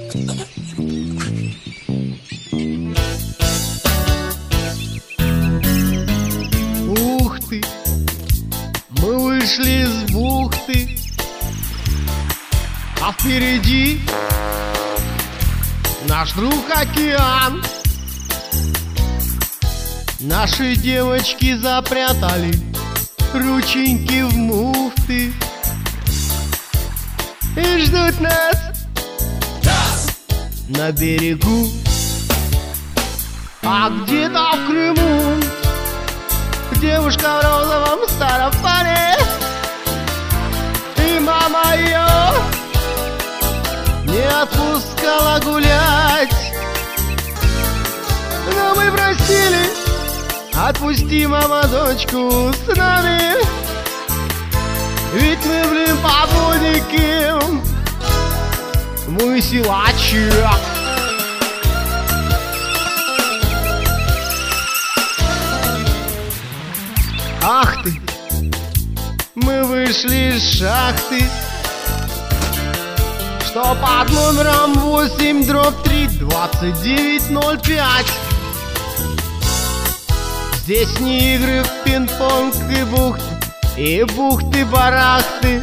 Ух ты, мы вышли из бухты, а впереди наш друг океан. Наши девочки запрятали рученьки в муфты и ждут нас на берегу. А где-то в Крыму девушка в розовом сарафане, и мама ее не отпускала гулять. Но мы просили: отпусти, мама, дочку с нами, ведь мы, блин, подводники, мы силачи. Ах ты, мы вышли из шахты, что под номером 8/3-2905. Здесь не игры в пинг-понг и бухты-барахты.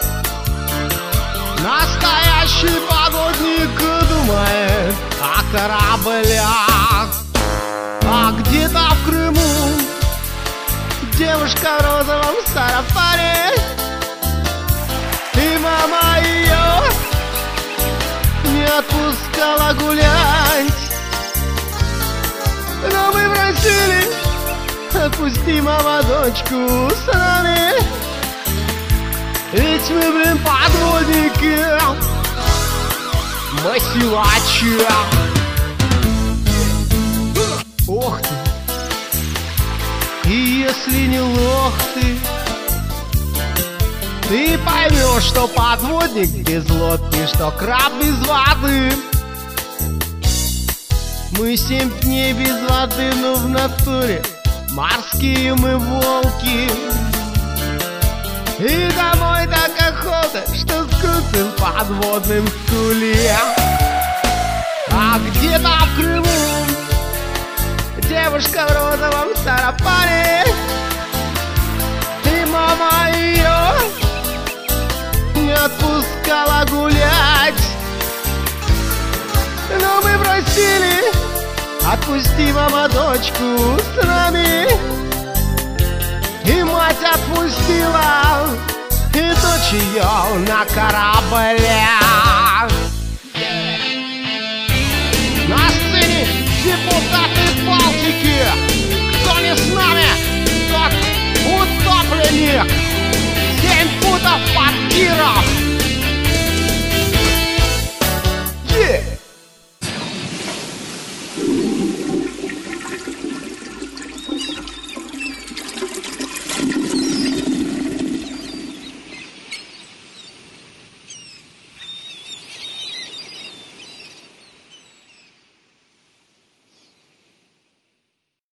Настоящий подводник думает о кораблях. А где-то в Крыму девушка в розовом сарафане, и мама ее не отпускала гулять. Но мы просили: отпусти, мама, дочку с нами, ведь мы, блин, подводники, мы силачи. Ох ты, и если не лох ты поймешь, что подводник без лодки, что краб без воды. Мы 7 дней без воды, но в натуре морские мы волки. И домой так охота, что скрутил подводным стулья. А где-то в Крыму девушка в розовом сарафане, и мама ее не отпускала гулять. Но мы просили: отпусти, мама, дочку с нами, и мать отпустила, и дочь ее на кораблях.